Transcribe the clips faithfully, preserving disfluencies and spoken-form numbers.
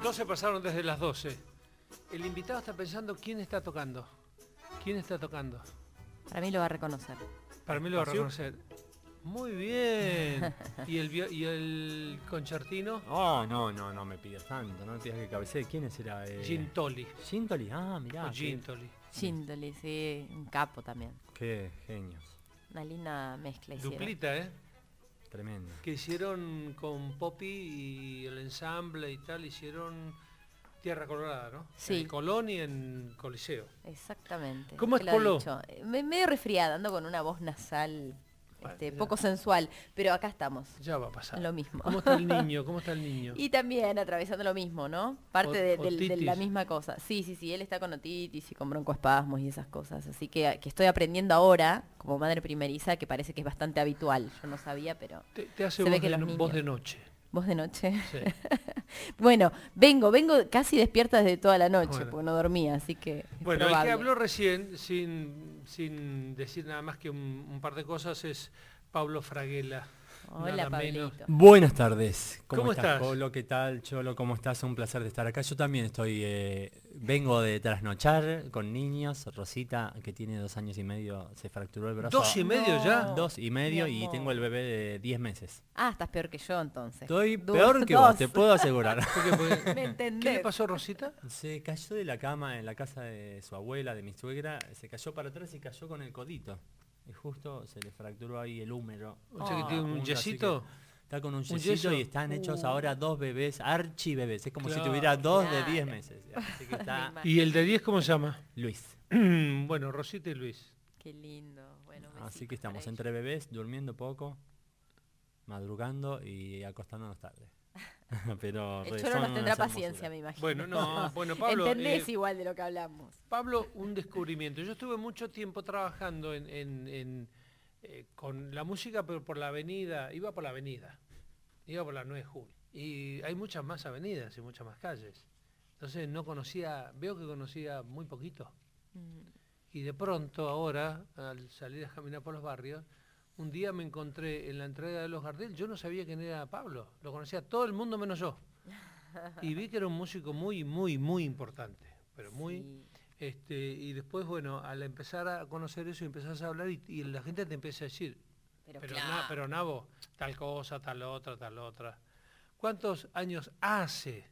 doce pasaron desde las doce. El invitado está pensando quién está tocando. ¿Quién está tocando? Para mí lo va a reconocer. Para mí lo va a reconocer. Muy bien. ¿Y el, y el concertino? Oh, no, no, no me pidas tanto, no me pidas que cabecee. ¿Quién era? Eh... Gintoli. Gintoli, ah, mirá. O Gintoli. Gintoli, sí, un capo también. Qué genios. Una linda mezcla hicieron. Duplita, ¿eh? Tremendo. Que hicieron con Poppy y el ensamble y tal, hicieron Tierra Colorada, ¿no? Sí. En Colón y en Coliseo. Exactamente. ¿Cómo es Te lo he Polo? dicho. Me, medio resfriada, ando con una voz nasal este, Bueno, poco sensual, pero acá estamos. Ya va a pasar. Lo mismo. ¿Cómo está el niño? ¿Cómo está el niño? Y también atravesando lo mismo, ¿no? Parte O- de, de- de otitis. la misma cosa. Sí, sí, sí, él está con otitis y con broncoespasmos y esas cosas. Así que, que estoy aprendiendo ahora, como madre primeriza, que parece que es bastante habitual. Yo no sabía, pero Te, te hace se ve voz que de, los no- niños- voz de noche. voz de noche. Sí. Bueno, vengo, vengo casi despierta desde toda la noche, Bueno. porque no dormía, así que es Bueno, el probable. que habló recién, sin, sin decir nada más que un, un par de cosas, es Pablo Fraguela. Hola, nada Pablito. menos. Buenas tardes. ¿Cómo, ¿Cómo estás, estás? Colo? ¿Qué tal, Cholo? ¿Cómo estás? Un placer de estar acá. Yo también estoy, eh, vengo de trasnochar con niños. Rosita, que tiene dos años y medio, se fracturó el brazo. ¿Dos y medio ya? Dos y medio Mi y amor. tengo el bebé de diez meses. Ah, estás peor que yo entonces. Estoy Du- peor que dos. vos, te puedo asegurar. ¿Por qué? Porque- ¿Me ¿Qué entendés? le pasó a Rosita? Se cayó de la cama en la casa de su abuela, de mi suegra, se cayó para atrás y cayó con el codito. Y justo se le fracturó ahí el húmero. O sea que Ah, tiene un punto, así yesito. que Está con un ¿Un yesito yeso? y están hechos Uh. ahora dos bebés, archibebés. Es como Claro, si tuviera dos claro. de diez meses. Así que está Me ¿Y el de diez cómo se llama? Luis. Bueno, Rosita y Luis. Qué lindo. Bueno, Así besitos que estamos para entre bebés, durmiendo poco, madrugando y acostándonos tarde. Pero ellos. El son Cholo nos tendrá unas paciencia, hermosuras. me imagino. Bueno, no, bueno, Pablo, Entendés eh, igual de lo que hablamos. Pablo, un descubrimiento. Yo estuve mucho tiempo trabajando en, en- en, eh, con la música, pero por la avenida, iba por la avenida, iba por la nueve de julio. Y hay muchas más avenidas y muchas más calles. Entonces no conocía, veo que conocía muy poquito. Mm. Y de pronto ahora, al salir a caminar por los barrios, un día me encontré en la entrega de los Gardel, yo no sabía quién era Pablo, lo conocía todo el mundo menos yo. Y vi que era un músico muy, muy, muy importante, pero muy... Sí. Este, y después, bueno, al empezar a conocer eso, empezás a hablar y, y la gente te empieza a decir, Pero, pero, claro. na- pero Nabo, tal cosa, tal otra, tal otra. ¿Cuántos años hace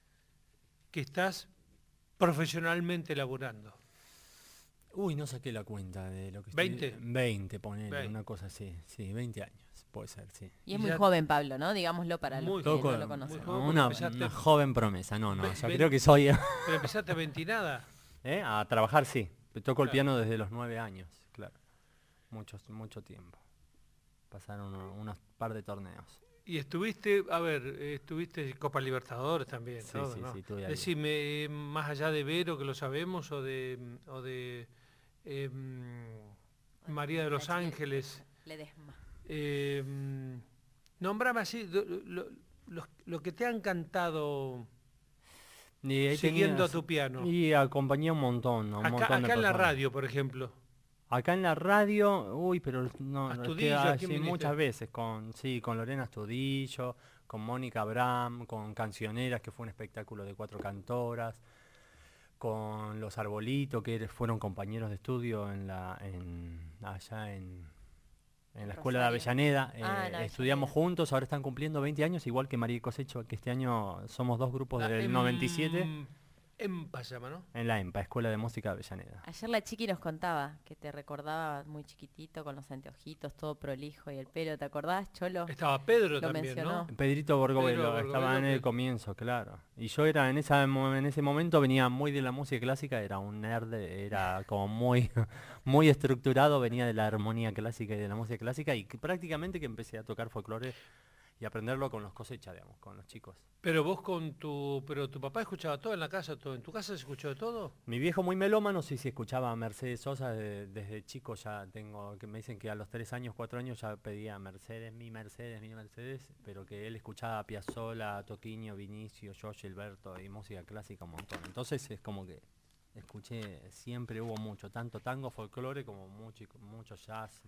que estás profesionalmente laburando? Uy, no saqué la cuenta de lo que ¿veinte? estoy... veinte, ponele, veinte. una cosa así. Sí, veinte años, puede ser, sí. Y es Y muy ya- joven Pablo, ¿no? Digámoslo para Muy los que Toco- no lo muy conocen. joven. porque una, empezaste- una joven promesa, no, no, Ve- yo ve- creo que soy... Pero empezaste a veinte y nada. ¿Eh? A trabajar sí. Toco el Claro. piano desde los nueve años, claro. Muchos, mucho tiempo. Pasaron uno- unos par de torneos. Y estuviste, a ver, eh, estuviste en Copa Libertadores también, Sí, todo, sí, ¿no? sí, estuve ahí. Decime, eh, más allá de Vero, que lo sabemos, o de, o de eh, María de los La chica- Ángeles, Ledesma. eh, nombrame así, lo, lo- lo- lo que te han cantado Y ahí siguiendo tenías- a tu piano. Y acompañé un montón, a un Acá, montón de acá en la personas. radio, por ejemplo. Acá en la radio, uy, pero no, no, es que, Astudillo, ah, ¿a quién sí, viniste? muchas veces, con, sí, con Lorena Astudillo, con Mónica Abraham, con Cancioneras, que fue un espectáculo de cuatro cantoras, con Los Arbolitos, que er- fueron compañeros de estudio en la, en, allá en, en la escuela de Rosario. Avellaneda. Ah, en eh, estudiamos Avellaneda. juntos, ahora están cumpliendo veinte años, igual que María y Cosecho, que este año somos dos grupos La del em- noventa y siete, EMPA se llama, ¿no? en la EMPA, Escuela de Música de Avellaneda. Ayer la chiqui nos contaba que te recordaba muy chiquitito, con los anteojitos, todo prolijo y el pelo. ¿Te acordás, Cholo? Estaba Pedro Lo también, mencionó. ¿no? Pedrito Borgovelo, Pedro estaba Borgovelo, en el que- comienzo, claro. Y yo era en esa mo- en ese momento venía muy de la música clásica, era un nerd, era como muy muy estructurado, venía de la armonía clásica y de la música clásica y que prácticamente que empecé a tocar folclore y aprenderlo con los Cosechas, digamos, con los chicos. Pero vos con tu... Pero tu papá escuchaba todo en la casa, todo. ¿En tu casa se escuchó de todo? Mi viejo muy melómano, sí, sí escuchaba a Mercedes Sosa de- desde chico, ya tengo, que me dicen que a los tres años, cuatro años ya pedía Mercedes, mi Mercedes, mi Mercedes, pero que él escuchaba a Piazzolla, a Toquinho, Vinicio, Josh Gilberto y música clásica un montón. Entonces es como que escuché, siempre hubo mucho, tanto tango, folclore como mucho, mucho jazz,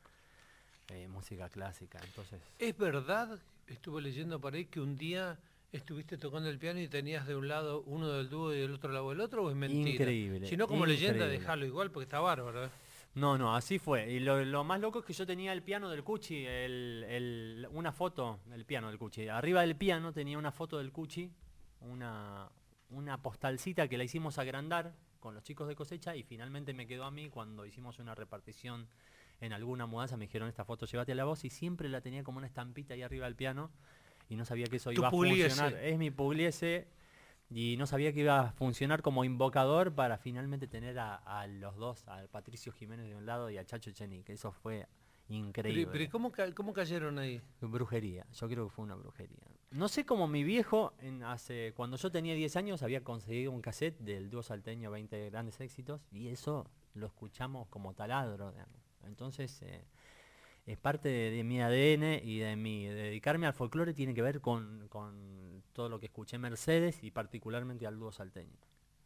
eh, música clásica, entonces... ¿Es verdad, estuve leyendo por ahí, que un día ¿Estuviste tocando el piano y tenías de un lado uno del dúo y del otro lado el otro o es mentira? Increíble. Si no, como leyenda, increíble. dejalo igual porque está bárbaro. ¿eh? No, no, así fue. Y lo, lo más loco es que yo tenía el piano del Cuchi, el, el- una foto del piano del Cuchi. Arriba del piano tenía una foto del Cuchi, una, una postalcita que la hicimos agrandar con los chicos de Cosecha y finalmente me quedó a mí cuando hicimos una repartición en alguna mudanza. Me dijeron, esta foto llévate a la voz, y siempre la tenía como una estampita ahí arriba del piano y no sabía que eso Tu iba a Pugliese. funcionar. Es mi Pugliese. Y no sabía que iba a funcionar como invocador para finalmente tener a, a los dos, al Patricio Jiménez de un lado y a Chacho Chenique. Eso fue increíble. Pero, pero ¿y ¿cómo, ca- ¿cómo cayeron ahí? Brujería, yo creo que fue una brujería. No sé cómo mi viejo, en hace, cuando yo tenía diez años, había conseguido un cassette del dúo salteño veinte grandes éxitos y eso lo escuchamos como taladro, digamos. Entonces, eh, es parte de, de mi A D N y de mi de dedicarme al folclore tiene que ver con, con todo lo que escuché Mercedes y particularmente al dúo salteño.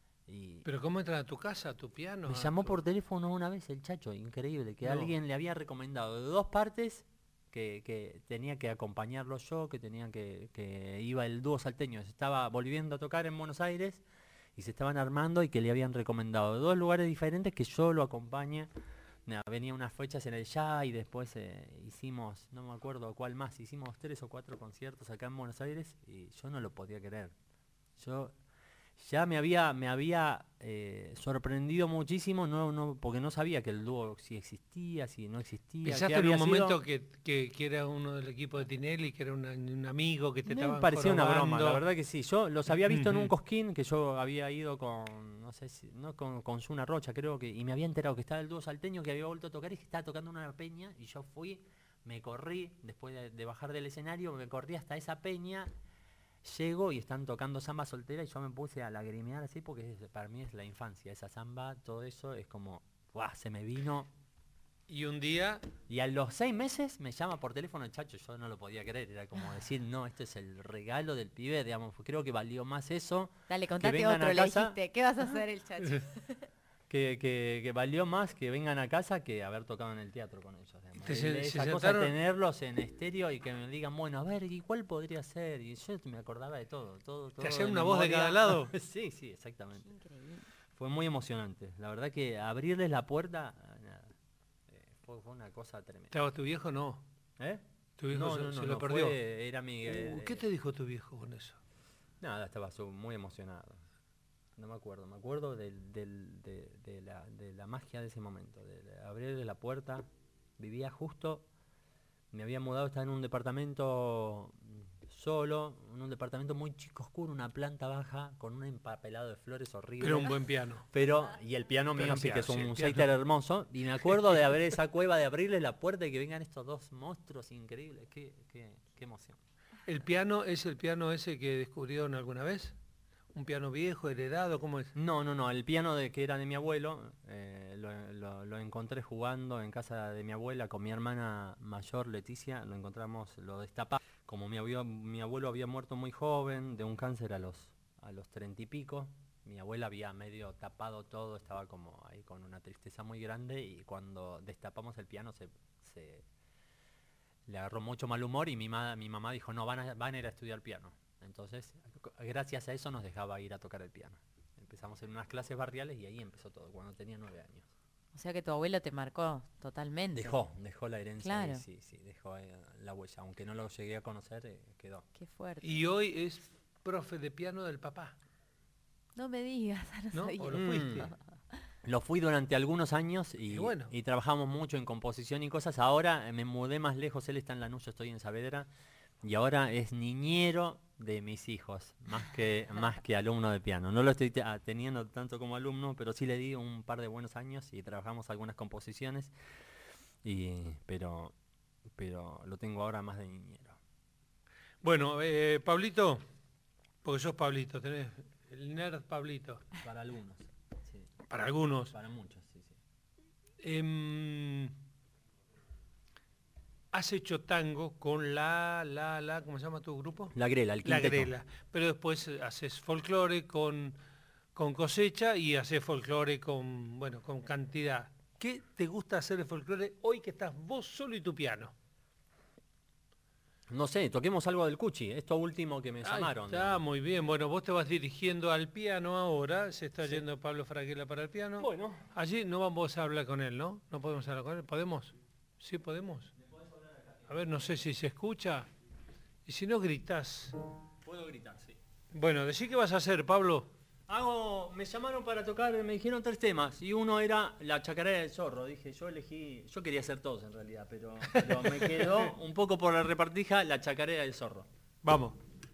Y ¿Pero cómo entran a tu casa, a tu piano? me a llamó tu- por teléfono una vez el Chacho, increíble, que No. alguien le había recomendado de dos partes que, que tenía que acompañarlo yo, que tenía que, que iba el dúo salteño, se estaba volviendo a tocar en Buenos Aires y se estaban armando y que le habían recomendado de dos lugares diferentes que yo lo acompañe. Nada, venía unas fechas en el Ya y después eh, hicimos, no me acuerdo cuál más, hicimos tres o cuatro conciertos acá en Buenos Aires y yo no lo podía creer. Yo ya me había, me había eh, sorprendido muchísimo, no, no, porque no sabía que el dúo si existía, si no existía. qué ¿Pensaste en había un sido. momento que, que, que era uno del equipo de Tinelli, que era una- un amigo que te Me estaba parecía una broma, la verdad que sí. Yo los había visto en un Ujú. cosquín que yo había ido con, no sé si, no con, con Zuna Rocha, creo que, y me había enterado que estaba el dúo salteño que había vuelto a tocar y que estaba tocando en una peña, y yo fui, me corrí, después de, de bajar del escenario, me corrí hasta esa peña, llego y están tocando samba soltera y yo me puse a lagrimear así porque es- para mí es la infancia, esa samba, todo eso es como, ¡guau! Se me vino. Y un día, Y a los seis meses me llama por teléfono el Chacho, yo no lo podía creer, era como decir, no, este es el regalo del pibe, digamos, creo que valió más eso, Dale, que contate vengan otro, a le casa, dijiste. ¿Qué vas a hacer el Chacho? que, que, que valió más que vengan a casa que haber tocado en el teatro con ellos. digamos. Te El- se- esa se cosa de sentaron- tenerlos en estéreo y que me digan, bueno, a ver, ¿y cuál podría ser? Y yo me acordaba de todo, todo, todo. ¿te hacían de una voz de memoria. cada lado? Sí, sí, exactamente. Increíble. Fue muy emocionante. La verdad que abrirles la puerta, nada, eh, fue, fue una cosa tremenda. ¿Estaba tu viejo? No. ¿Eh? Tu viejo No, se, no, no, se no, lo perdió. fue- era mi... eh, Uh, ¿Qué te dijo tu viejo con eso? Nada, estaba su- muy emocionado. No me acuerdo, me acuerdo del, del- de, de la, de la magia de ese momento, de, de abrirle la puerta. Vivía justo, me había mudado, estaba en un departamento mm, solo, en un departamento muy chico, oscuro, una planta baja, con un empapelado de flores horrible. Pero un buen piano. Pero, y el piano Pero mío un sí que es piano, sí, un el piano. seiter hermoso. Y me acuerdo de abrir esa cueva, de abrirle la puerta y que vengan estos dos monstruos increíbles. Qué, qué, qué emoción. ¿El piano es el piano ese que descubrieron alguna vez? ¿Un piano viejo, heredado? ¿Cómo es? No, no, no, el piano de que era de mi abuelo, eh, lo, lo- lo encontré jugando en casa de mi abuela con mi hermana mayor Leticia, lo encontramos, lo destapamos. Como mi abuelo, mi abuelo había muerto muy joven de un cáncer a los a los treinta y pico, mi abuela había medio tapado todo, estaba como ahí con una tristeza muy grande y cuando destapamos el piano se, se le agarró mucho mal humor y mi, ma- mi mamá dijo, no, van a, van a ir a estudiar piano. Entonces, co- gracias a eso nos dejaba ir a tocar el piano. Empezamos en unas clases barriales y ahí empezó todo, cuando tenía nueve años. O sea que tu abuelo te marcó totalmente. Dejó, dejó la herencia, Claro. ahí, sí, sí, dejó eh, la huella. Aunque no lo llegué a conocer, eh, quedó. Qué fuerte. Y hoy es profe de piano del papá, No me digas, no, ¿no? sabía. ¿O lo Mm. fuiste? Lo fui durante algunos años y, Y bueno. y trabajamos mucho en composición y cosas. Ahora eh, me mudé más lejos, él está en Lanús, yo estoy en Saavedra. Y ahora es niñero de mis hijos, más que, más que alumno de piano. No lo estoy te- ah, teniendo tanto como alumno, pero sí le di un par de buenos años y trabajamos algunas composiciones. Y, pero, pero lo tengo ahora más de niñero. Bueno, eh, Pablito, porque sos Pablito, tenés el nerd Pablito, Para algunos, sí. para algunos. Para muchos, sí, sí. Em, has hecho tango con la, la, la, ¿cómo se llama tu grupo? La grela, el La quinteto. Grela. Pero después eh, haces folclore con, con Cosecha y haces folclore con, bueno, con cantidad. ¿Qué te gusta hacer de folclore hoy que estás vos solo y tu piano? No sé, toquemos algo del Cuchi, esto último que me Ahí llamaron. está, muy bien. Bueno, vos te vas dirigiendo al piano ahora. Se está yendo Pablo Fraguela para el piano. Bueno. Allí no vamos a hablar con él, ¿no? No podemos hablar con él. ¿Podemos? Sí, podemos. A ver, no sé si se escucha. Y si no, gritás. Puedo gritar, sí. Bueno, decí qué vas a hacer, Pablo. Hago, me llamaron para tocar, me dijeron tres temas y uno era la chacarera del zorro. Dije, yo elegí, yo quería hacer todos en realidad, pero, pero me quedó un poco por la repartija la chacarera del zorro. Vamos.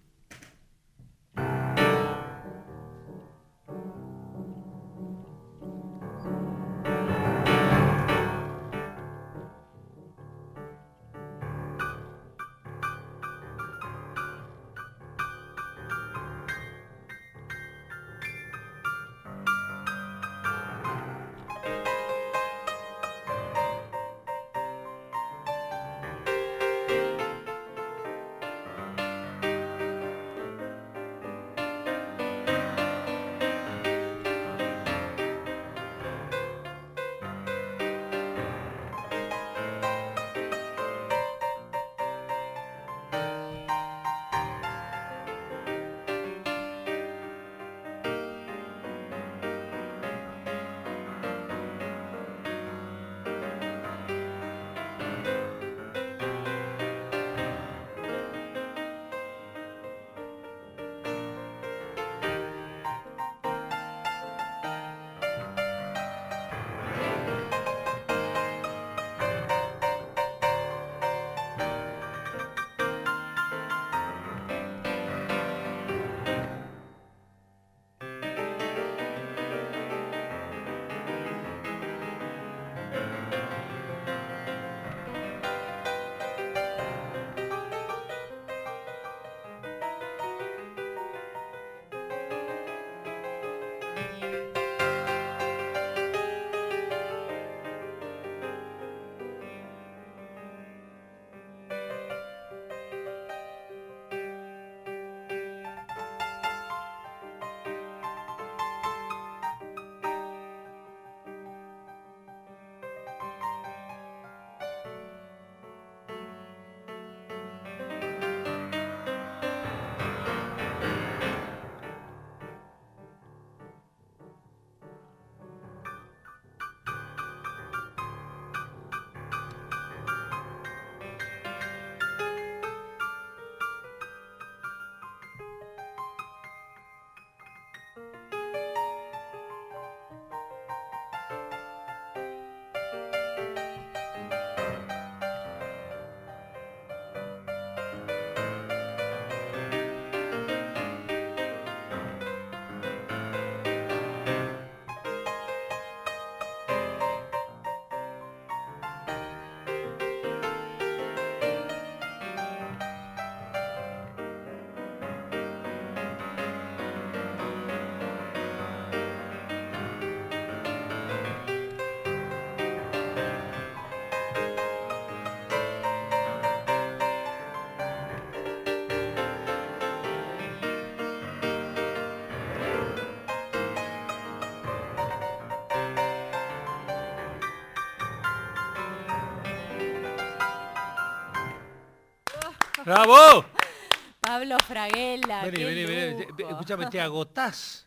¡Bravo! Pablo Fraguela. Vení, qué vení, vení. lujo. Escúchame, te agotás.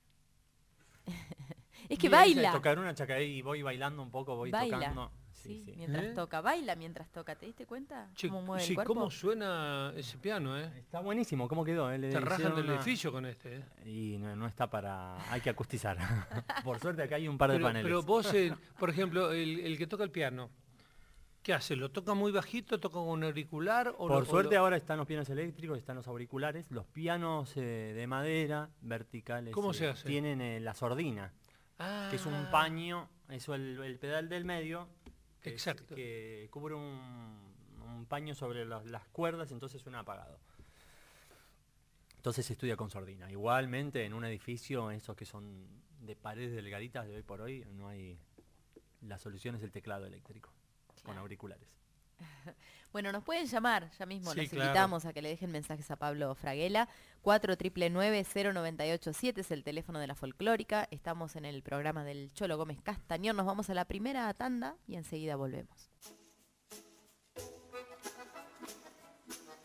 Es que Y baila. tocar una chacarera y voy bailando un poco, voy Baila. tocando. Sí, Sí, sí. mientras ¿Eh? toca. Baila mientras toca. ¿Te diste cuenta? Che, ¿Cómo mueve sí, el cuerpo? cómo suena ese piano, ¿eh? Está buenísimo, ¿cómo quedó? eh? Le Te rajan hicieron del una- edificio con este, ¿eh? Y no, no está para... Hay que acustizar. Por suerte acá hay un par de Pero, paneles. pero vos, eh, por ejemplo, el, el que toca el piano, ¿qué hace? ¿Lo toca muy bajito, toca con un auricular? O Por lo- suerte o lo- ahora están los pianos eléctricos, están los auriculares. Los pianos eh, de madera, verticales, ¿Cómo eh, se hace? tienen eh, la sordina, Ah, que es un paño, eso el, el pedal del medio, que, es- Exacto. que cubre un, un paño sobre las, las cuerdas, entonces suena apagado. Entonces se estudia con sordina. Igualmente en un edificio, esos que son de paredes delgaditas de hoy por hoy, no hay... La solución es el teclado eléctrico, con Claro. auriculares. Bueno, nos pueden llamar ya mismo, Sí, los claro. invitamos a que le dejen mensajes a Pablo Fraguela. cuatro nueve nueve cero nueve ocho siete es el teléfono de la folclórica. Estamos en el programa del Cholo Gómez Castañón. Nos vamos a la primera tanda y enseguida volvemos.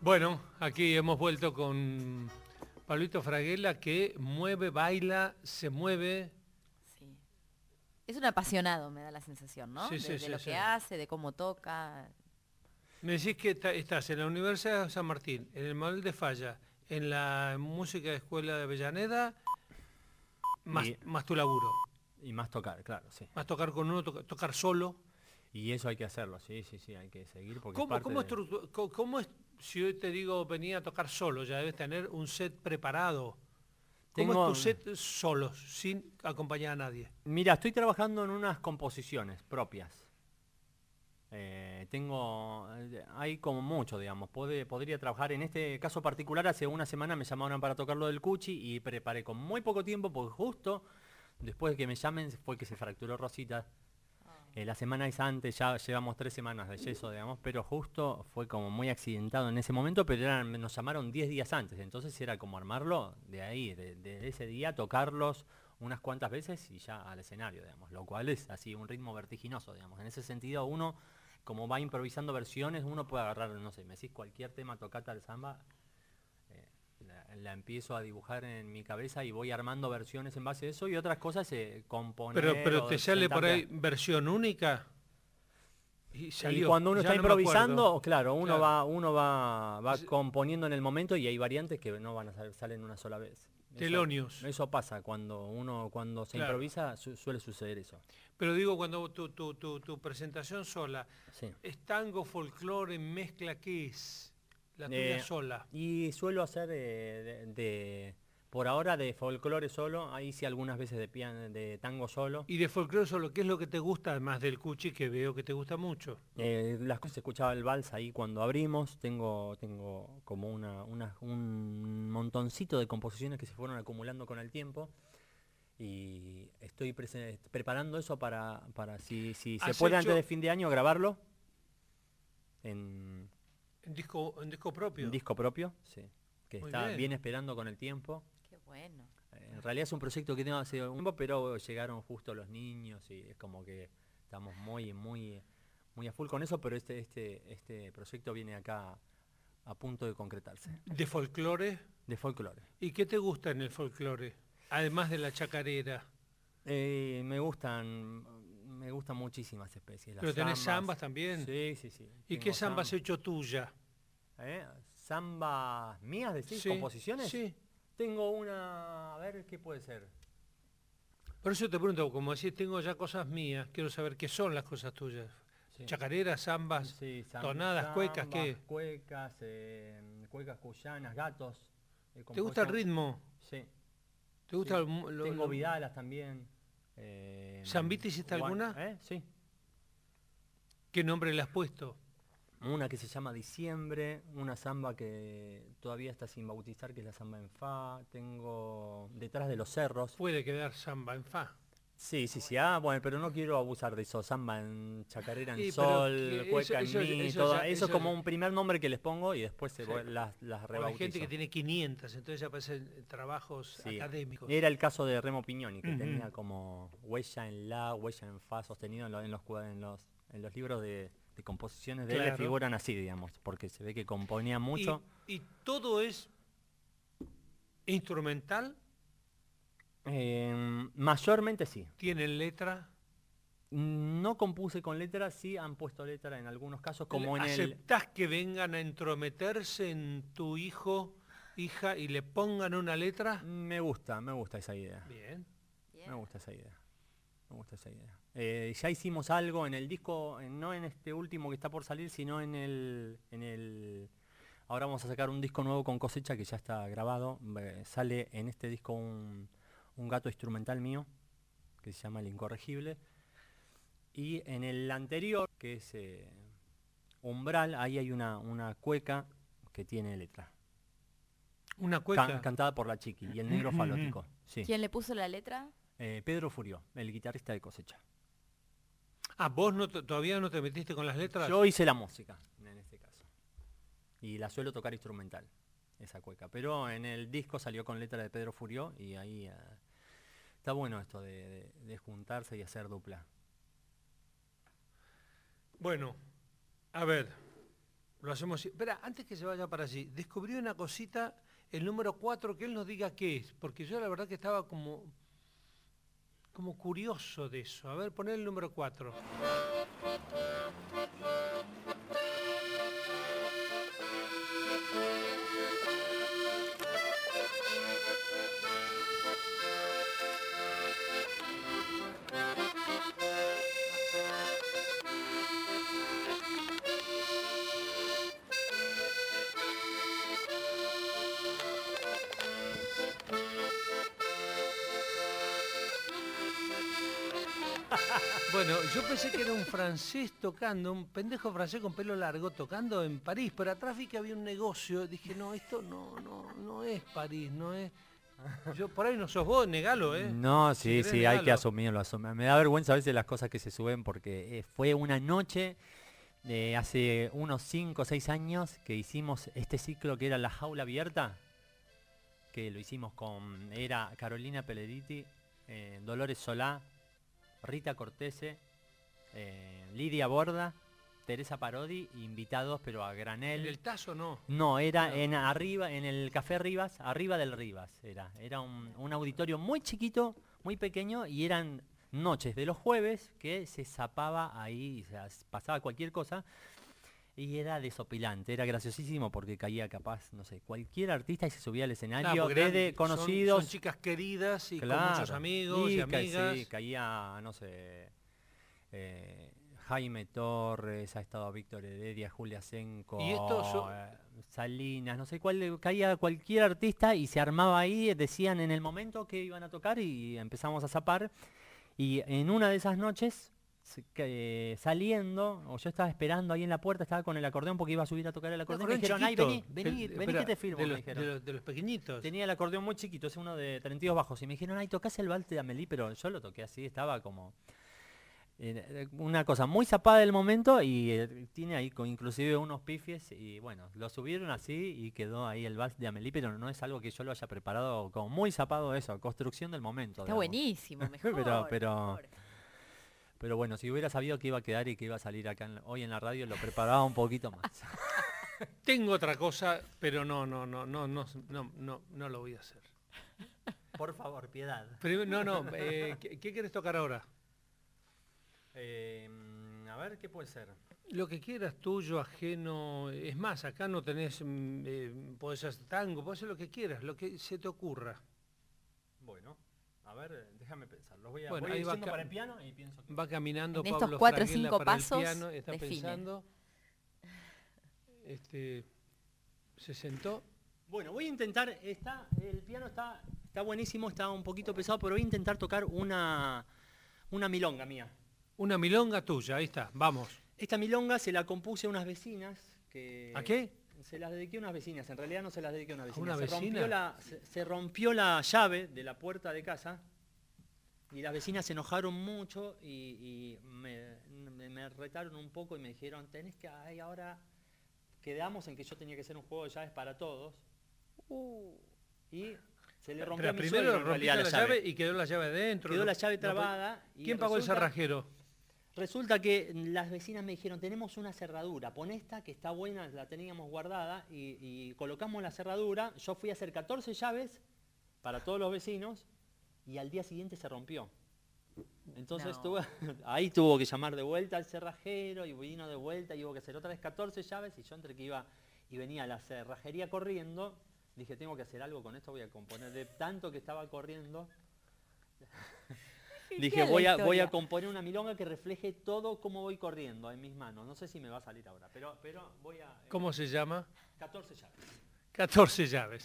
Bueno, aquí hemos vuelto con Pablito Fraguela, que mueve, baila, se mueve. Sí. Es un apasionado, me da la sensación, ¿no? Sí, de sí, de sí, lo sí. que hace, de cómo toca. Me decís que ta- estás en la Universidad de San Martín, en el Manuel de Falla, en la Música de Escuela de Avellaneda, más, Y, más tu laburo. y más tocar, claro, sí. Más tocar con uno, toca- tocar solo. Y eso hay que hacerlo, sí, sí, sí, hay que seguir porque es ¿Cómo, parte cómo, de... estru- co- cómo es, si hoy te digo venía a tocar solo, ya debes tener un set preparado? ¿Cómo Tengo- es tu set solo, sin acompañar a nadie? Mira, estoy trabajando en unas composiciones propias. Eh, tengo, eh, hay como mucho, digamos, Puede- podría trabajar. En este caso particular, hace una semana me llamaron para tocar lo del Cuchi y preparé con muy poco tiempo, porque justo después de que me llamen fue que se fracturó Rosita. Eh, la semana es antes, ya llevamos tres semanas de yeso, digamos, pero justo fue como muy accidentado en ese momento, pero eran- nos llamaron diez días antes, entonces era como armarlo de ahí, de, de ese día, tocarlos unas cuantas veces y ya al escenario, digamos, lo cual es así un ritmo vertiginoso, digamos. En ese sentido, uno, como va improvisando versiones, uno puede agarrar, no sé, me decís cualquier tema, tocata al samba, eh, la, la empiezo a dibujar en mi cabeza y voy armando versiones en base a eso y otras cosas eh, componer Pero, pero o te sale por sentarte a- ahí versión única y Y salió. cuando uno ya está no me acuerdo. improvisando, claro, uno Claro. va, uno va, va Es- componiendo en el momento y hay variantes que no van a salir, salen una sola vez. Eso- Telonios. Eso, pasa cuando uno cuando se Claro. improvisa su- suele suceder eso. Pero digo, cuando tu, tu, tu, tu presentación sola, Sí. ¿es tango, folclore, mezcla? ¿Qué es? La tuya Eh, sola. Y suelo hacer eh, de, de- por ahora de folclore solo, ahí sí algunas veces de piano, de tango solo. Y de folclore solo, ¿qué es lo que te gusta, además del cuchi, que veo que te gusta mucho? Eh, las cosas se escuchaba el vals ahí cuando abrimos, tengo, tengo como una, una- un montoncito de composiciones que se fueron acumulando con el tiempo y estoy prese- preparando eso para, para si, si se ¿Has puede antes hecho- de fin de año grabarlo en, ¿En disco, en disco propio? en disco propio, sí, que Muy está bien. bien esperando con el tiempo. Qué bueno. Eh, En realidad es un proyecto que tengo hace un tiempo, pero llegaron justo los niños y es como que estamos muy, muy, muy a full con eso, pero este, este, este proyecto viene acá a punto de concretarse. ¿De folclore? De folclore. ¿Y qué te gusta en el folclore? Además de la chacarera. Eh, me gustan, me gustan muchísimas especies. Las Pero tenés zambas. zambas también. Sí, sí, sí. ¿Y Tengo qué zamba has zambas. hecho tuya? ¿Eh? ¿Zambas mías, decís? Sí, ¿Composiciones? Sí. Tengo una, a ver, ¿qué puede ser? Por eso te pregunto, como decís, tengo ya cosas mías, quiero saber qué son las cosas tuyas. Sí. Chacareras, zambas, Sí, zam- tonadas, cuecas, zambas, ¿qué? Cuecas, eh, cuecas cuyanas, gatos. eh, ¿Te gusta el compuesto- ritmo? Sí. ¿Te gusta Sí. el mu- lo- Tengo lo- vidalas también. Eh, ¿Zambita hiciste guan- alguna? ¿Eh? Sí. ¿Qué nombre le has puesto? Una que se llama Diciembre, una samba que todavía está sin bautizar, que es la samba en fa. Tengo Detrás de los Cerros. Puede quedar samba en fa. Sí, sí, sí. Ah, bueno, pero no quiero abusar de eso. Samba en chacarera en Sí, pero sol, que cueca eso- en eso- mi, eso todo. ya- Eso, eso es como ya- un primer nombre que les pongo y después se Sí. voy- las, las O hay rebautizo. gente que tiene quinientas, entonces ya aparecen trabajos Sí. académicos. Era el caso de Remo Pignoni, que Ujú. tenía como huella en la, huella en fa sostenido en, lo- en los, cua- en, los, en los libros de, de composiciones de él, le Claro. figuran así, digamos, porque se ve que componía mucho. Y, y todo es instrumental, Eh, mayormente sí. tienen letra. No compuse con letras, sí han puesto letra en algunos casos, como en el... ¿Aceptás que vengan a entrometerse en tu hijo, hija, y le pongan una letra? Me gusta, me gusta esa idea. Bien. Bien. Me gusta esa idea. Me gusta esa idea. Eh, ya hicimos algo en el disco, eh, no en este último que está por salir, sino en el, en el... Ahora vamos a sacar un disco nuevo con Cosecha que ya está grabado. Eh, sale en este disco un, un gato instrumental mío, que se llama El Incorregible. Y en el anterior, que es eh, Umbral, ahí hay una, una cueca que tiene letra. Una Can- cueca. cantada por la Chiqui y el negro falótico. Sí. ¿Quién le puso la letra? Eh, Pedro Furió, el guitarrista de Cosecha. Ah, vos no te- todavía no te metiste con las letras. Yo hice la música, en este caso. Y la suelo tocar instrumental, esa cueca. Pero en el disco salió con letra de Pedro Furió y ahí eh, está bueno esto de, de- de juntarse y hacer dupla. Bueno, a ver, Lo hacemos. Espera, antes que se vaya para allí, descubrí una cosita, el número cuatro, que él nos diga qué es, porque yo la verdad que estaba como, como curioso de eso. A ver, poné el número cuatro. Bueno, yo pensé que era un francés tocando, un pendejo francés con pelo largo tocando en París, pero atrás vi que había un negocio, dije, no, esto no, no, no es París, no es... Yo, por ahí no sos vos, negalo, ¿eh? No, Si sí, querés, sí, hay negalo. que asumirlo, asumir. Me da vergüenza a veces las cosas que se suben porque eh, fue una noche de hace unos cinco o seis años que hicimos este ciclo que era La Jaula Abierta, que lo hicimos con, era Carolina Pelleriti, eh, Dolores Solá, Rita Cortese, eh, Lidia Borda, Teresa Parodi, invitados pero a granel. ¿En el Tazo no? No, era No. en arriba, en el Café Rivas, arriba del Rivas era. Era un, un auditorio muy chiquito, muy pequeño, y eran noches de los jueves que se zapaba ahí, o sea, pasaba cualquier cosa, y era desopilante, era graciosísimo porque caía capaz, no sé, cualquier artista y se subía al escenario, Claro, porque eran- desde son- conocidos. Son, chicas queridas y Claro. con muchos amigos y, Y ca- amigas. sí, caía, no sé, eh, Jaime Torres, ha estado Víctor Heredia, Julia Senco, Y estos son- eh, Salinas, no sé cuál, caía cualquier artista y se armaba ahí, decían en el momento que iban a tocar y empezamos a zapar. Y en una de esas noches, se- que, saliendo, o yo estaba esperando ahí en la puerta, estaba con el acordeón porque iba a subir a tocar el Un acordeón, y me acordeón dijeron, ay, chiquito, vení, vení, que- vení espera, que te firmo, de me los, dijeron. de los- de los pequeñitos. Tenía el acordeón muy chiquito, es uno de treinta y dos bajos. Y me dijeron, ay, tocás el vals de Amélie, pero yo lo toqué así, estaba como... eh, una cosa muy zapada del momento y eh, tiene ahí con inclusive unos pifies y bueno, lo subieron así y quedó ahí el vals de Amélie, pero no es algo que yo lo haya preparado como muy zapado eso, construcción del momento. Está digamos. buenísimo, mejor. Pero- pero- mejor. Pero bueno, si hubiera sabido que iba a quedar y que iba a salir acá en la- hoy en la radio, lo preparaba un poquito más. Tengo otra cosa, pero no, no, no, no, no, no, no, no lo voy a hacer. Por favor, piedad. Primero, no, no, eh, ¿qué, qué quieres tocar ahora? Eh, a ver, ¿qué puede ser? Lo que quieras, tuyo, ajeno. Es más, acá no tenés, mm, eh, podés hacer tango, podés hacer lo que quieras, lo que se te ocurra. Bueno, a ver, déjame pensar. Los voy a Bueno, voy ahí va diciendo ca- para el piano y pienso que... Va caminando En estos Pablo cuatro o Fraguela cinco para el pasos, piano, está define. pensando. Este, se sentó. Bueno, voy a intentar, está, el piano está, está buenísimo, está un poquito pesado, pero voy a intentar tocar una, una milonga mía. Una milonga tuya, ahí está, vamos. Esta milonga se la compuse a unas vecinas que... ¿A qué? Se las dediqué a unas vecinas, en realidad no se las dediqué a una vecina. una se, vecina? Rompió la, se, se rompió la llave de la puerta de casa y las vecinas se enojaron mucho y, y me, me- me retaron un poco y me dijeron, tenés que, ay, ahora quedamos en que yo tenía que hacer un juego de llaves para todos. Y se le rompió Pero a mi primero suegro, en rompiste realidad, la llave y quedó la llave dentro. Quedó no- la llave no- trabada. y ¿Quién pagó el resulta- cerrajero? Resulta que las vecinas me dijeron, tenemos una cerradura, pon esta que está buena, la teníamos guardada y, y colocamos la cerradura. Yo fui a hacer catorce llaves para todos los vecinos y al día siguiente se rompió. Entonces No. tuve- ahí tuvo que llamar de vuelta al cerrajero y vino de vuelta y hubo que hacer otra vez catorce llaves y yo entre que iba y venía a la cerrajería corriendo, dije, tengo que hacer algo con esto, voy a componer de tanto que estaba corriendo. Dije, Genial la voy a, voy a historia. componer una milonga que refleje todo cómo voy corriendo en mis manos. No sé si me va a salir ahora, pero, pero voy a... eh, ¿Cómo se llama? catorce llaves. catorce llaves.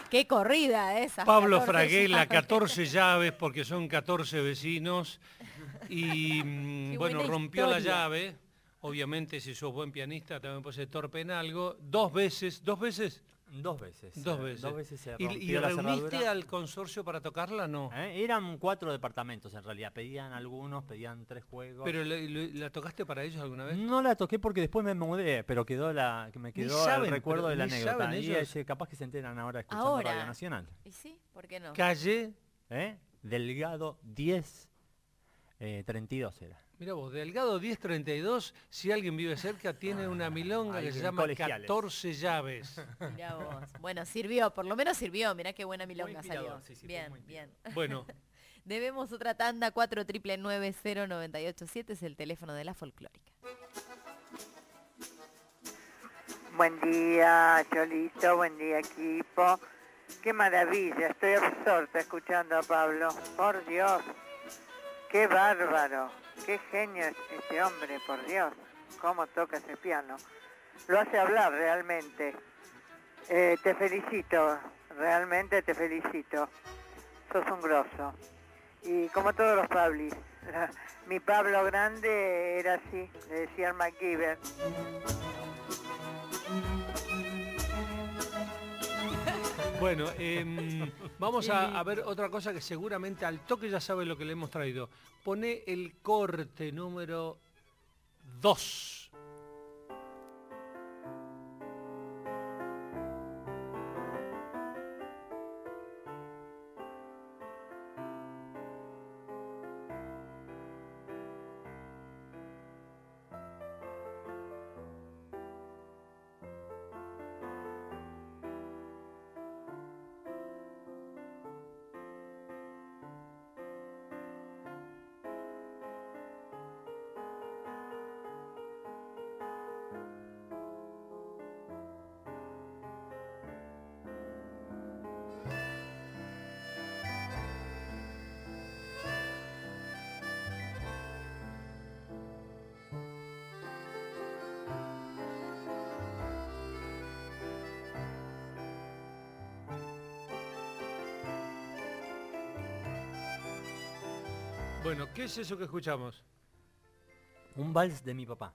Qué corrida esa. Pablo Fraguela, catorce llaves, porque son catorce vecinos. Y mm, Qué bueno, buena rompió la historia. llave. Obviamente, si sos buen pianista, también puede ser torpe en algo. Dos veces, dos veces. Dos veces. Dos eh, veces. Dos veces se ¿Y, rompió y la reuniste cerradura. al consorcio para tocarla? No. ¿Eh? Eran cuatro departamentos en realidad. Pedían algunos, pedían tres juegos. ¿Pero la, la- la tocaste para ellos alguna vez? No la toqué porque después me mudé, pero quedó la, que me Ni quedó saben, el recuerdo pero de la ni anécdota. saben Y ellos. ese, capaz que se enteran ahora escuchando Ahora. Radio Nacional. ¿Y sí? ¿Por qué no? Calle, ¿Eh? Delgado diez, eh, treinta y dos era. mira vos, Delgado diez treinta y dos, si alguien vive cerca, tiene una milonga Ahí que se en llama Colegiales. catorce llaves. Mirá vos. Bueno, sirvió, por lo menos sirvió. Mirá qué buena milonga inspirador, salió. sí, sí, fue bien, muy bien. Bueno, Debemos otra tanda, cuatro nueve nueve cero nueve ocho siete es el teléfono de la folclórica. Buen día, Cholito, buen día, equipo. Qué maravilla, estoy absorta escuchando a Pablo. Por Dios, qué bárbaro, qué genio es este hombre, por Dios. Cómo toca ese piano. Lo hace hablar realmente. Eh, te felicito, realmente te felicito. Sos un grosso. Y como todos los Pablis, la- mi Pablo grande era así, le decía MacGyver. bueno, em, vamos a, a ver otra cosa que seguramente al toque ya sabe lo que le hemos traído. Pone el corte número dos. Bueno, ¿qué es eso que escuchamos? Un vals de mi papá.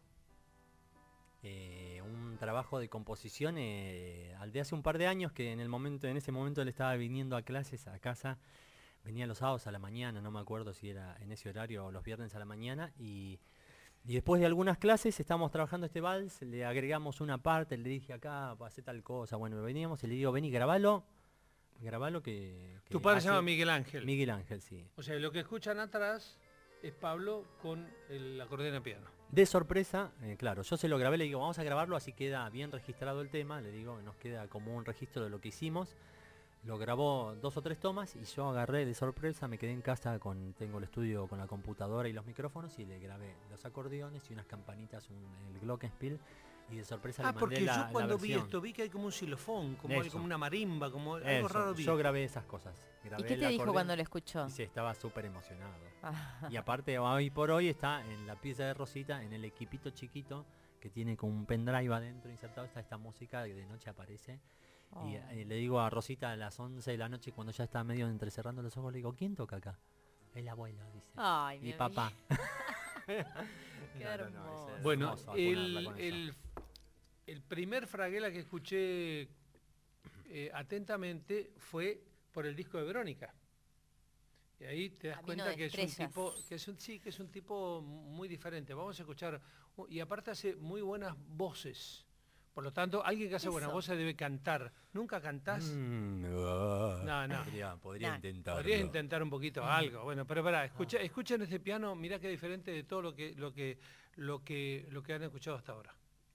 Eh, un trabajo de composición eh, al de hace un par de años que en el momento, en ese momento él estaba viniendo a clases a casa, venía los sábados a la mañana, no me acuerdo si era en ese horario o los viernes a la mañana, y, y después de algunas clases estábamos trabajando este vals, le agregamos una parte, le dije acá, hacer tal cosa, bueno, veníamos y le digo, vení, grabalo, grabalo que... que Tu padre hace- se llama Miguel Ángel. Miguel Ángel, sí. O sea, lo que escuchan atrás es Pablo con el acordeón a piano. De sorpresa, eh, claro, yo se lo grabé, le digo, vamos a grabarlo, así queda bien registrado el tema, le digo, nos queda como un registro de lo que hicimos. Lo grabó dos o tres tomas y yo agarré de sorpresa, me quedé en casa, con tengo el estudio con la computadora y los micrófonos y le grabé los acordeones y unas campanitas, un, el glockenspiel, y de sorpresa Ah, le mandé porque la, yo la cuando vi versión. esto vi que hay como un xilofón, como, Eso. hay como una marimba, como algo Eso, raro vi. yo grabé esas cosas. Grabé ¿Y qué el te dijo acordeón cuando lo escuchó? Y sí, estaba súper emocionado. Ah, Y aparte, hoy por hoy está en la pieza de Rosita, en el equipito chiquito, que tiene como un pendrive adentro insertado, está esta música que de noche aparece. oh. Y eh, le digo a Rosita a las once de la noche, cuando ya está medio entrecerrando los ojos, le digo, ¿quién toca acá? El abuelo, dice. Ay, Mi mi papá. Qué No, no, no, hermoso. es Bueno, hermoso acunarla el, con eso. el, el primer Fraguela que escuché eh, atentamente fue por el disco de Verónica. Y ahí te das Camino cuenta de que es un estrellas. tipo, que es un, sí, que es un tipo muy diferente. Vamos a escuchar, uh, y aparte hace muy buenas voces. Por lo tanto, alguien que hace buenas Eso. voces debe cantar. ¿Nunca cantás? Mm, ah, No, no. Podría, podría No. intentarlo. Podrías intentar un poquito algo. Bueno, pero pará, escucha, escuchen este piano, mirá qué diferente de todo lo que, lo que, lo que, lo que han escuchado hasta ahora.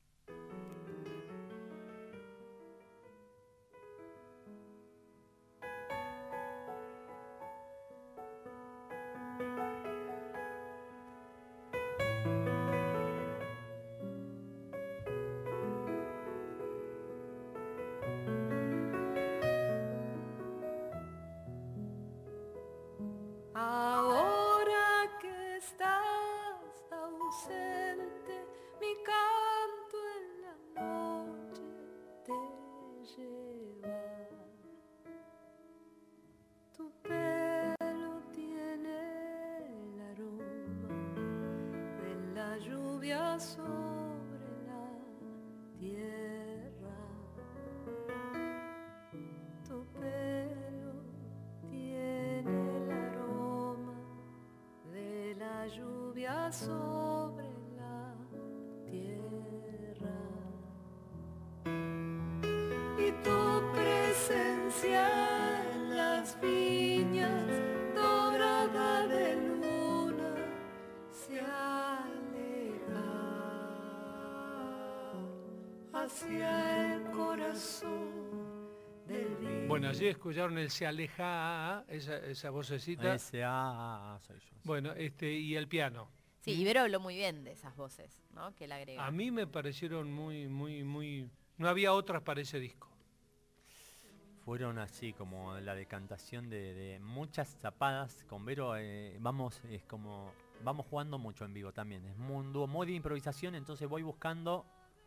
Ahora que estás ausente, mi canto en la noche te lleva la lluvia sobre la tierra. Tu pelo tiene el aroma de la lluvia sobre la tierra. Y tu presencia en las viñas dorada de luna se aleja hacia el corazón del día. Bueno, allí escucharon el se aleja, esa, esa vocecita. Ese ah, soy yo. Bueno, este, y el piano. Sí, Ibero habló muy bien de esas voces, ¿no? Que él agrega. A mí me parecieron muy, muy, muy... No había otras para ese disco. Fueron así como la decantación de, de muchas zapadas con Vero. Eh, vamos, es como vamos jugando mucho en vivo también. Es muy, un dúo muy de improvisación, entonces voy buscando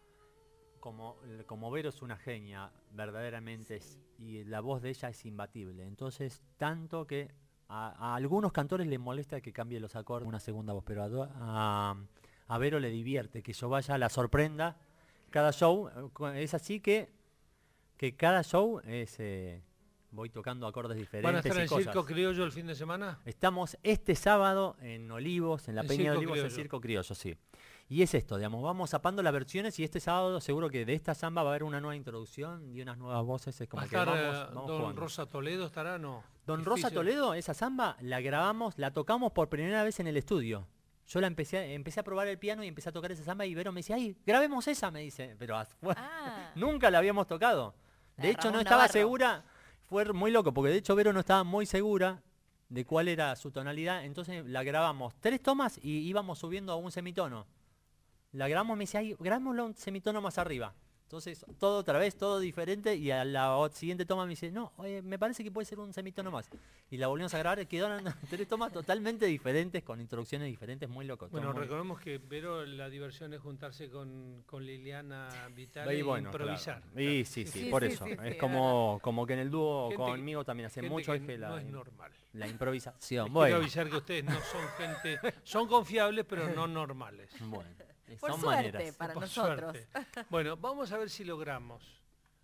como como Vero es una genia verdaderamente es, y la voz de ella es imbatible. Entonces tanto que a, a algunos cantores les molesta que cambie los acordes una segunda voz, pero a, do- a, a Vero le divierte que yo vaya, la sorprenda cada show. eh, Es así que que cada show es eh, voy tocando acordes diferentes. ¿Van a estar en y el cosas. Circo Criollo el fin de semana? Estamos este sábado en Olivos, en la El Peña de Circo Olivos, el Criollo. Circo Criollo, sí. Y es esto, digamos, vamos zapando las versiones y este sábado seguro que de esta samba va a haber una nueva introducción y unas nuevas voces. Es como ¿Va a que estar vamos, eh, vamos Don jugando. Rosa Toledo estará? No. Don Rosa Difícil. Toledo, esa samba la grabamos, la tocamos por primera vez en el estudio. Yo la empecé, a- empecé a probar el piano y empecé a tocar esa samba y Vero me dice, ay, grabemos esa, me dice, pero as- fue- Ah, nunca la habíamos tocado. La De de hecho, no Ramón estaba Navarro. segura, fue muy loco, porque de hecho Vero no estaba muy segura de cuál era su tonalidad, entonces la grabamos tres tomas y íbamos subiendo a un semitono. La grabamos, me dice, ay, grabémoslo un semitono más arriba. Entonces, todo otra vez, todo diferente, y a la o- siguiente toma me dice, no, oye, me parece que puede ser un semitono más. Y la volvimos a grabar, y quedaron tres tomas totalmente diferentes, con introducciones diferentes, muy locos. todo Bueno, muy- recordemos que Vero la diversión es juntarse con, con Liliana Vital Y e bueno, improvisar. claro. Y sí, sí, Sí, por sí, eso. sí, sí, es es como, como que en el dúo Gente que- conmigo también hace Gente mucho que eje la, no es normal. la improvisación. Les Bueno, Quiero avisar que ustedes no son gente, son confiables pero no normales. bueno, por son suerte, maneras. para Por nosotros. suerte. Bueno, vamos a ver si logramos.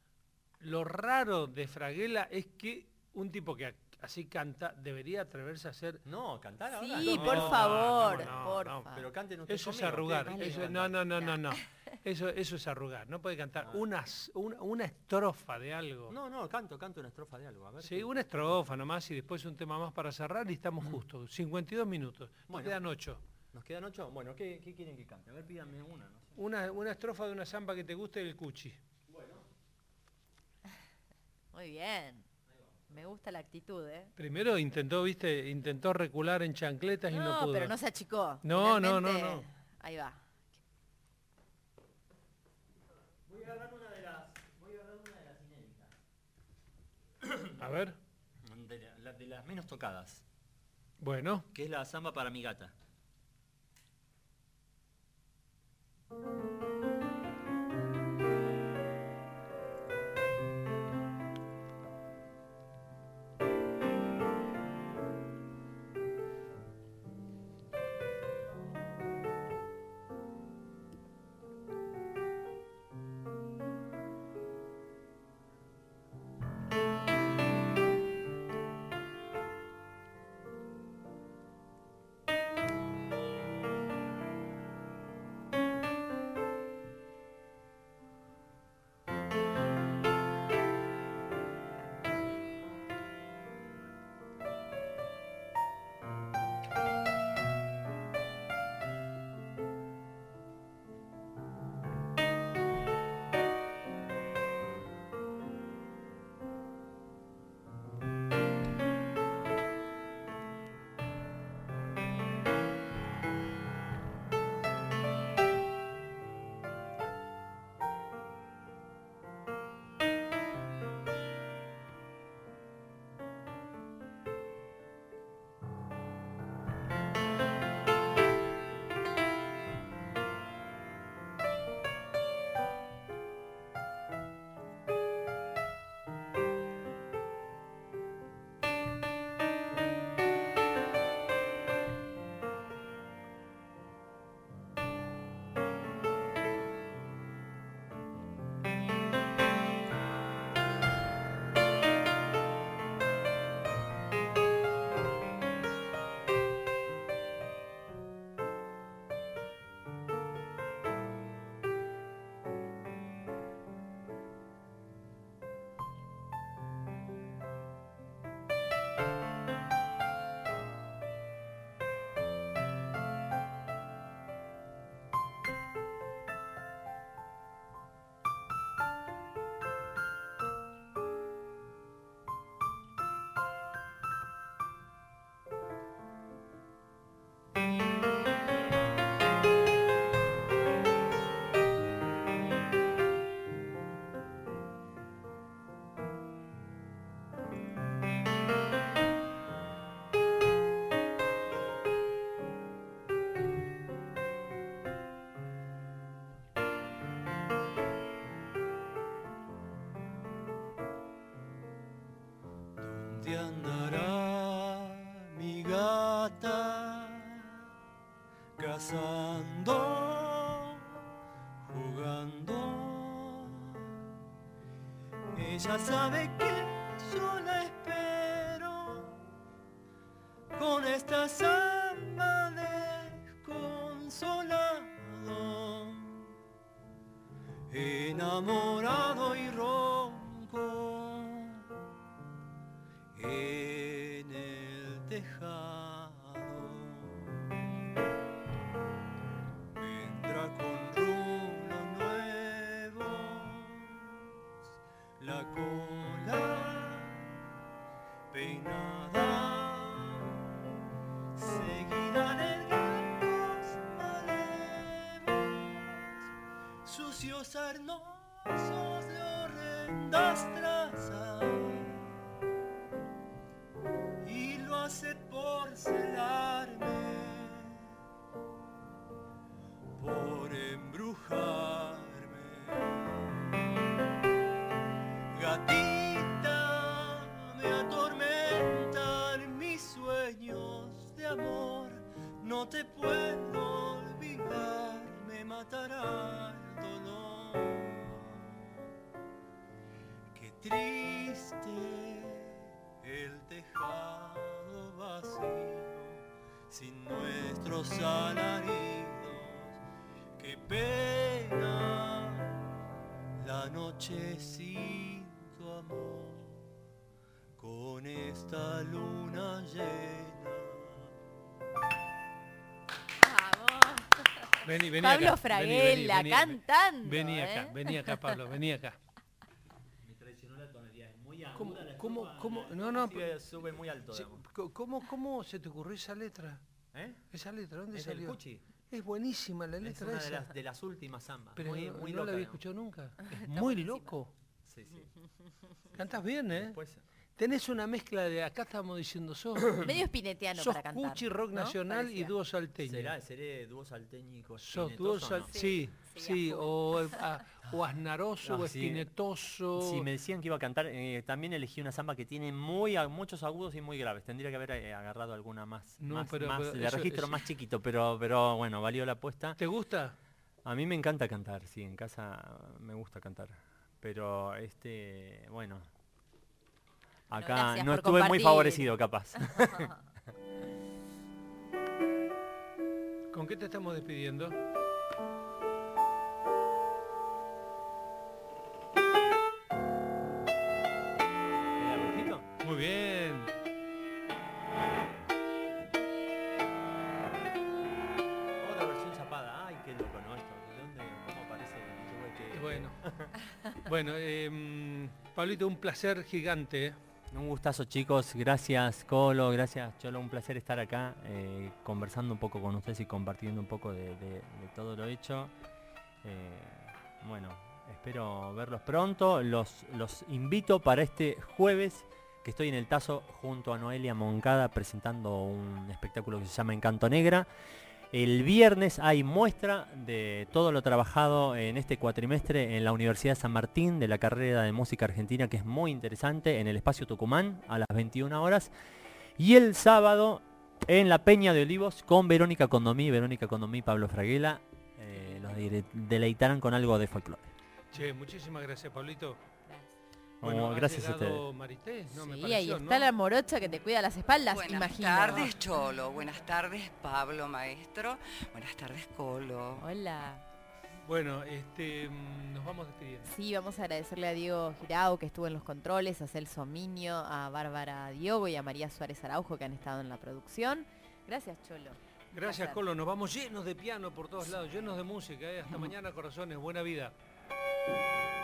Lo raro de Fraguela es que un tipo que a- así canta debería atreverse a hacer... No, cantar ahora. Sí, no. por no, favor, no, por no, favor. Pero canten ustedes Eso es conmigo, arrugar. ustedes Eso- tienen que no, no, no, no, No. no. Eso, eso es arrugar. No puede cantar Ah. una, s- una, una estrofa de algo. No, no, canto, canto una estrofa de algo. A ver. Sí, qué- una estrofa nomás y después un tema más para cerrar y estamos justos. cincuenta y dos minutos. Nos Bueno. quedan ocho. ¿Nos quedan ocho? Bueno, ¿qué, qué quieren que cante? A ver, pídanme una, no sé. Una, una estrofa de una samba que te guste del Cuchi. Muy bien. Me gusta la actitud, ¿eh? Primero intentó, viste, intentó recular en chancletas y no No, pudo. pero no se achicó. No, no, no, Finalmente, no. Ahí va. Voy a agarrar una de las, voy a agarrar una de las inéditas. A ver. De, la- la- de las menos tocadas, Bueno. que es la samba para mi gata. jugando, jugando. Ella sabe que yo la espero con esta samba desconsolado, enamorado y ronco en el tejado. Vendrá con rulos nuevos, la cola peinada, seguirán delgados malevos, sucios arnosos de horrendas trazas, y lo hace por celarme, por embrujarme. Gatita, me atormentan mis sueños de amor, no te puedo olvidar, me matará el dolor. Qué triste el tejado vacío, sin nuestros alaridos, qué pena la noche sin tu amor, con esta luna llena. Vamos. Vení, vení Pablo acá. Fraguela, vení, vení, cantando. Vení ¿eh? acá, vení acá, Pablo, vení acá. Me traicionó la tonalidad, es muy aguda. ¿Cómo, la cómo, estrofa, cómo, la- no, no, sube, sube muy alto. sí, digamos. co- ¿cómo, cómo se te ocurrió esa letra? ¿Eh? Esa letra, ¿dónde Es del salió? Cuchi. Es buenísima la Es letra una esa. de las, de las últimas zambas. Pero muy, no, muy no loca, la había digamos. escuchado nunca. Es muy loco. Sí, sí. Cantas bien, ¿eh? Después, Tenés una mezcla de, acá estamos diciendo, sos, Medio espinetiano sos para cantar. Cuchi, rock ¿no? nacional y Parecía. dúo salteño. ¿será, ¿seré dúo salteñico Sos espinetoso dúo o sal- no? sí, Sí, sí, a full. o, a- o asnaroso, No, o sí. espinetoso. Si me decían que iba a cantar, eh, también elegí una samba que tiene muy a- muchos agudos y muy graves. Tendría que haber eh, agarrado alguna más, No, más, pero- más pero de eso- registro eso- más chiquito, pero, pero bueno, valió la apuesta. ¿Te gusta? A mí me encanta cantar, sí, en casa me gusta cantar. Pero este, bueno, Bueno, acá gracias no por estuve muy compartir. favorecido capaz. ¿Con qué te estamos despidiendo? ¿Era brujito? Muy bien. Otra versión zapada. Ay, qué loco, ¿no? Esto, ¿de dónde, cómo aparece? Tuve que- Bueno, bueno eh, Pablito, un placer gigante. ¿eh? Un gustazo, chicos. Gracias, Colo. Gracias, Cholo. Un placer estar acá eh, conversando un poco con ustedes y compartiendo un poco de, de- de todo lo hecho. Eh, bueno, espero verlos pronto. Los, los invito para este jueves, que estoy en el Tazo junto a Noelia Moncada presentando un espectáculo que se llama Encanto Negra. El viernes hay muestra de todo lo trabajado en este cuatrimestre en la Universidad de San Martín de la carrera de música argentina, que es muy interesante, en el Espacio Tucumán a las veintiuna horas. Y el sábado en la Peña de Olivos con Verónica Condomí, Verónica Condomí, Pablo Fraguela, eh, los dire- deleitarán con algo de folclore. Che, muchísimas gracias, Pablito. Oh, ha gracias a llegado ustedes. Marité, ¿no? Me Sí, pareció, ahí ¿no? está la morocha que te cuida las espaldas, Buenas imagino. tardes, Cholo. Buenas tardes, Pablo, maestro. Buenas tardes, Colo. Hola. Bueno, este, mm, nos vamos despidiendo. Sí, vamos a agradecerle a Diego Girao, que estuvo en los controles, a Celso Miño, a Bárbara Diogo y a María Suárez Araujo, que han estado en la producción. Gracias, Cholo. Un Gracias, placer. Colo. Nos vamos llenos de piano por todos lados, llenos de música. ¿eh? Hasta mañana, corazones. Buena vida.